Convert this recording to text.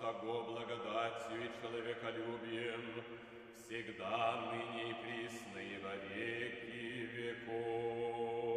того благодатью и человеколюбием, всегда, ныне и присно, и во веки веков.